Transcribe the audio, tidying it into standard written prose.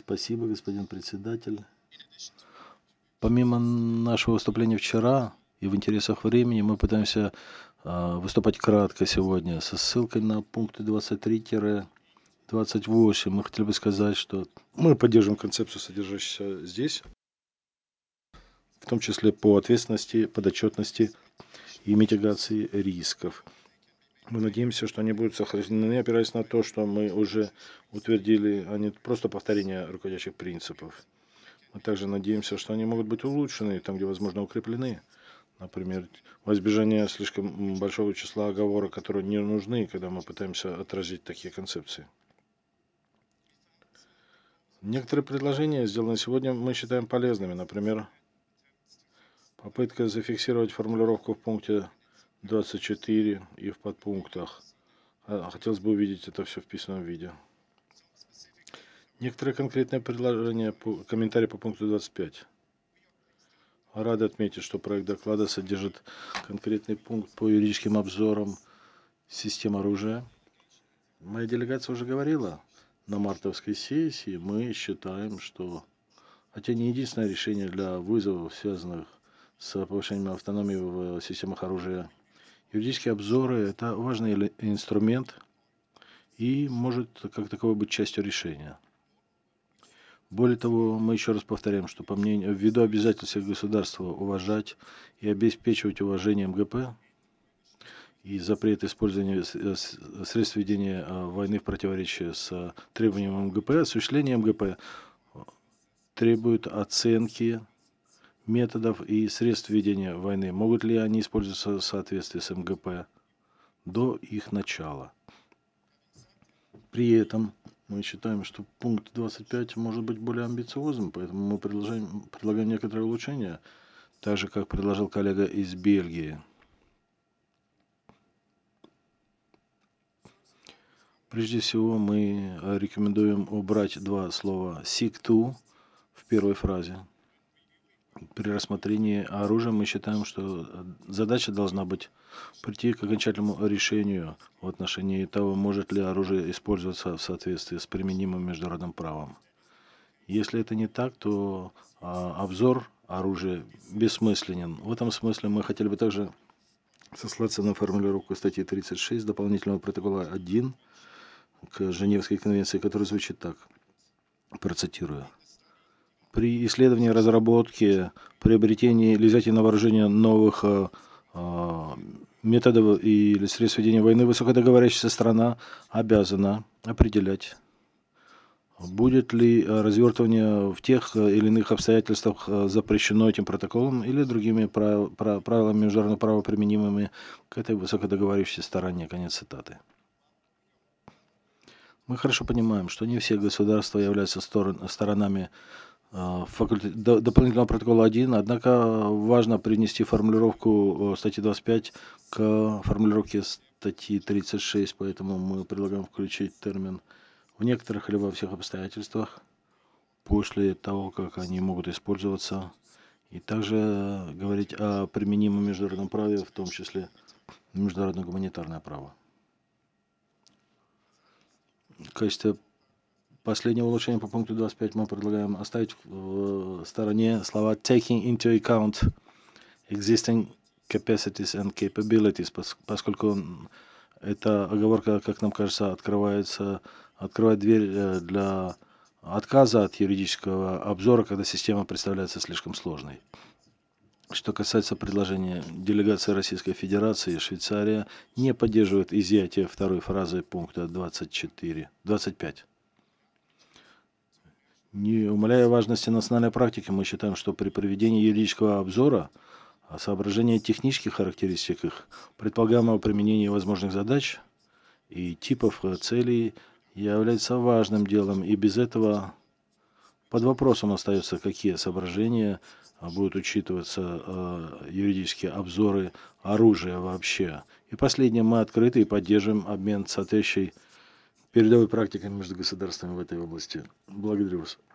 Спасибо, господин председатель. Помимо нашего выступления вчера и в интересах времени, мы пытаемся выступать кратко сегодня со ссылкой на пункты 23-28. Мы хотели бы сказать, что мы поддерживаем концепцию, содержащуюся здесь, в том числе по ответственности, подотчетности и митигации рисков. Мы надеемся, что они будут сохранены, опираясь на то, что мы уже утвердили, а не просто повторение руководящих принципов. Мы также надеемся, что они могут быть улучшены, там, где, возможно, укреплены. Например, во избежание слишком большого числа оговорок, которые не нужны, когда мы пытаемся отразить такие концепции. Некоторые предложения, сделанные сегодня, мы считаем полезными. Например, попытка зафиксировать формулировку в пункте 24 и в подпунктах. Хотелось бы увидеть это все в письменном виде. Некоторые конкретные предложения, комментарии по пункту 25. Рады отметить, что проект доклада содержит конкретный пункт по юридическим обзорам систем оружия. Моя делегация уже говорила на мартовской сессии, мы считаем, что, хотя не единственное решение для вызовов, связанных с повышением автономии в системах оружия, юридические обзоры – это важный инструмент и может как таковой быть частью решения. Более того, мы еще раз повторяем, что ввиду обязательств государства уважать и обеспечивать уважение МГП и запрет использования средств ведения войны в противоречии с требованием МГП, осуществление МГП требует оценки методов и средств ведения войны. Могут ли они использоваться в соответствии с МГП до их начала? При этом мы считаем, что пункт 25 может быть более амбициозным, поэтому мы предлагаем некоторые улучшения, так же, как предложил коллега из Бельгии. Прежде всего, мы рекомендуем убрать два слова seek to в первой фразе. При рассмотрении оружия мы считаем, что задача должна быть прийти к окончательному решению в отношении того, может ли оружие использоваться в соответствии с применимым международным правом. Если это не так, то обзор оружия бессмысленен. В этом смысле мы хотели бы также сослаться на формулировку статьи 36 дополнительного протокола 1 к Женевской конвенции, которая звучит так, процитирую. При исследовании, разработке, приобретении или взятии на вооружение новых методов или средств ведения войны высокодоговорящаяся страна обязана определять, будет ли развертывание в тех или иных обстоятельствах запрещено этим протоколом или другими правилами международного права, применимыми к этой высокодоговорящейся стороне. Конец цитаты. Мы хорошо понимаем, что не все государства являются сторонами дополнительного протокола 1, однако важно принести формулировку статьи 25 к формулировке статьи 36, поэтому мы предлагаем включить термин «в некоторых или во всех обстоятельствах» после того, как они могут использоваться, и также говорить о применимом международном праве, в том числе международное гуманитарное право. В качестве последнего улучшения по пункту 25 мы предлагаем оставить в стороне слова taking into account existing capacities and capabilities, поскольку эта оговорка, как нам кажется, открывает дверь для отказа от юридического обзора, когда система представляется слишком сложной. Что касается предложения делегации Российской Федерации, Швейцария не поддерживает изъятие второй фразы пункта 25. Не умаляя важности национальной практики, мы считаем, что при проведении юридического обзора соображения технических характеристик их, предполагаемого применения возможных задач и типов целей является важным делом, и без этого под вопросом остается, какие соображения будут учитываться юридические обзоры оружия вообще. И последнее, мы открыты и поддерживаем обмен соответствующей передовой практикой между государствами в этой области. Благодарю вас.